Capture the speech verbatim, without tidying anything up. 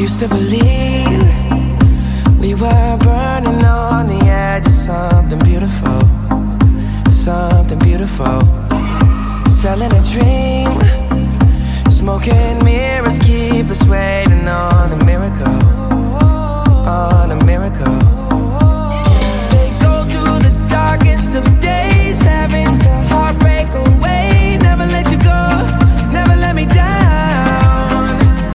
used to believe we were burning on the edge of something beautiful, something beautiful. Selling a dream, smoking mirrors keep us waiting on a miracle, on a miracle.